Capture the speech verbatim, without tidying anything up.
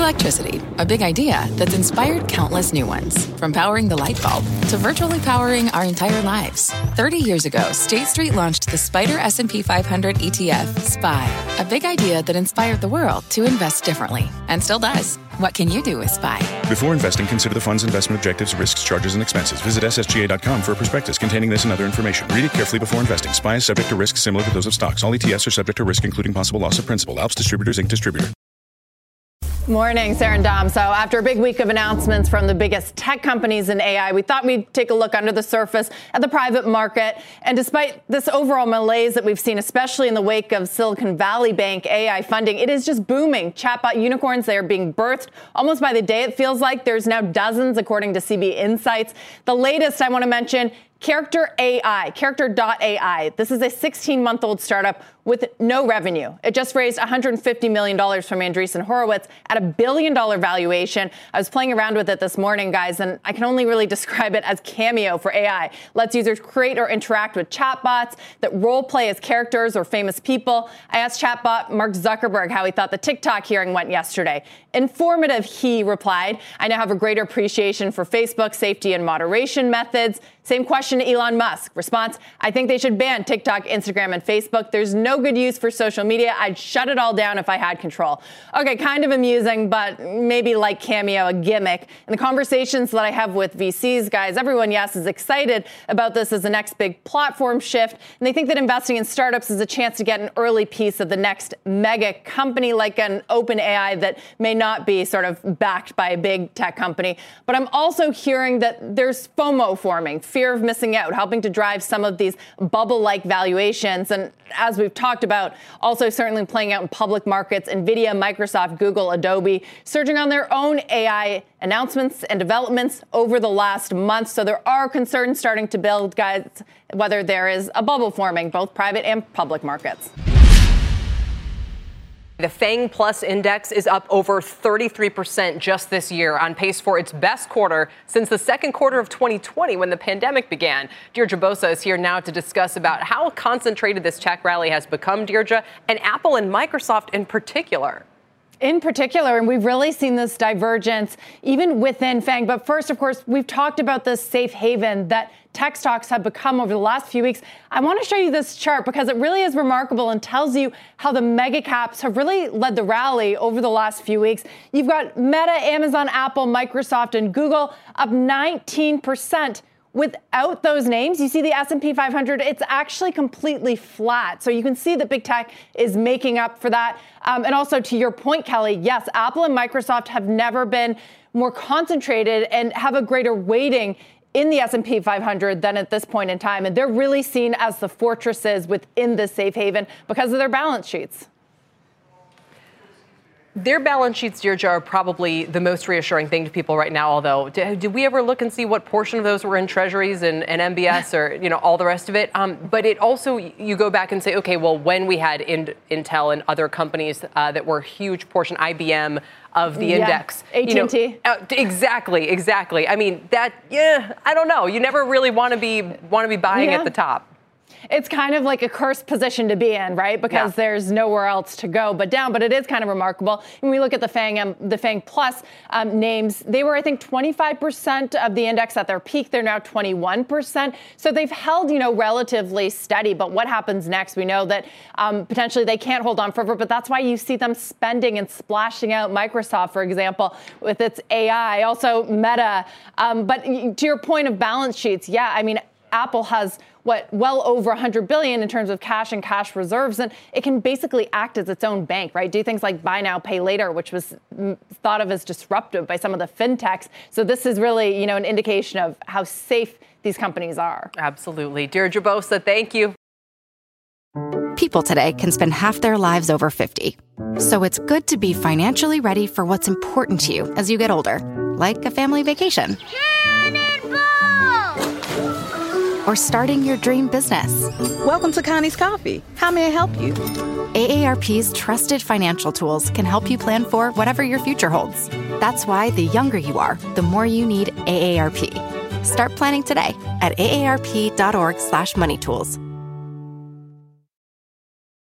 Electricity, a big idea that's inspired countless new ones. From powering the light bulb to virtually powering our entire lives. thirty years ago, State Street launched the Spider S and P five hundred E T F, S P Y, a big idea that inspired the world to invest differently, and still does. What can you do with S P Y? Before investing, consider the fund's investment objectives, risks, charges, and expenses. Visit S S G A dot com for a prospectus containing this and other information. Read it carefully before investing. S P Y is subject to risks similar to those of stocks. All E T Fs are subject to risk, including possible loss of principal. Alps Distributors, Incorporated Distributor. Morning, Sarah and Dom. So after a big week of announcements from the biggest tech companies in A I, we thought we'd take a look under the surface at the private market. And despite this overall malaise that we've seen, especially in the wake of Silicon Valley Bank A I funding, it is just booming. Chatbot unicorns, they are being birthed almost by the day. It feels like there's now dozens, according to C B Insights. The latest I want to mention, Character A I, Character dot A I. This is a sixteen-month-old startup with no revenue. It just raised one hundred fifty million dollars from Andreessen Horowitz at a billion-dollar valuation. I was playing around with it this morning, guys, and I can only really describe it as Cameo for A I. Lets users create or interact with chatbots that role-play as characters or famous people. I asked chatbot Mark Zuckerberg how he thought the TikTok hearing went yesterday. Informative, he replied. I now have a greater appreciation for Facebook safety and moderation methods. Same question to Elon Musk. Response, I think they should ban TikTok, Instagram, and Facebook. There's no good use for social media. I'd shut it all down if I had control. Okay, kind of amusing, but maybe like Cameo, a gimmick. In the conversations that I have with V Cs, guys, everyone, yes, is excited about this as the next big platform shift. And they think that investing in startups is a chance to get an early piece of the next mega company like an OpenAI that may not be sort of backed by a big tech company. But I'm also hearing that there's FOMO forming, fear of missing out, helping to drive some of these bubble-like valuations. And as we've talked about, also certainly playing out in public markets, NVIDIA, Microsoft, Google, Adobe, surging on their own A I announcements and developments over the last month. So there are concerns starting to build, guys, whether there is a bubble forming, both private and public markets. The FANG Plus index is up over thirty-three percent just this year, on pace for its best quarter since the second quarter of twenty twenty when the pandemic began. Deirdre Bosa is here now to discuss about how concentrated this tech rally has become, Deirdre, and Apple and Microsoft in particular. In particular, and we've really seen this divergence even within FANG. But first, of course, we've talked about this safe haven that tech stocks have become over the last few weeks. I want to show you this chart because it really is remarkable and tells you how the mega caps have really led the rally over the last few weeks. You've got Meta, Amazon, Apple, Microsoft, and Google up nineteen percent. Without those names, you see the S and P five hundred, it's actually completely flat. So you can see that big tech is making up for that. Um, and also to your point, Kelly, yes, Apple and Microsoft have never been more concentrated and have a greater weighting in the S and P five hundred than at this point in time. And they're really seen as the fortresses within this safe haven because of their balance sheets. Their balance sheets, Deirdre, are probably the most reassuring thing to people right now, although did, did we ever look and see what portion of those were in treasuries and, and M B S or, you know, all the rest of it? Um, but it also, you go back and say, okay, well, when we had in, Intel and other companies uh, that were a huge portion, I B M, of the yeah. index. A T and T. You know, uh, exactly, exactly. I mean, that, yeah, I don't know. You never really want to be want to be buying yeah. at the top. It's kind of like a cursed position to be in, right? Because yeah. there's nowhere else to go but down. But it is kind of remarkable. When we look at the FANG, um, the FANG Plus um, names, they were, I think, twenty-five percent of the index at their peak. They're now twenty-one percent. So they've held, you know, relatively steady. But what happens next? We know that um, potentially they can't hold on forever. But that's why you see them spending and splashing out. Microsoft, for example, with its A I, also Meta. Um, but to your point of balance sheets, yeah, I mean, Apple has what well over one hundred billion dollars in terms of cash and cash reserves, and it can basically act as its own bank, right? Do things like buy now, pay later, which was thought of as disruptive by some of the fintechs. So this is really, you know, an indication of how safe these companies are. Absolutely. Deirdre Bosa, thank you. People today can spend half their lives over fifty. So it's good to be financially ready for what's important to you as you get older, like a family vacation. Or starting your dream business. Welcome to Connie's Coffee. How may I help you? A A R P's trusted financial tools can help you plan for whatever your future holds. That's why the younger you are, the more you need A A R P. Start planning today at A A R P dot org slash money tools.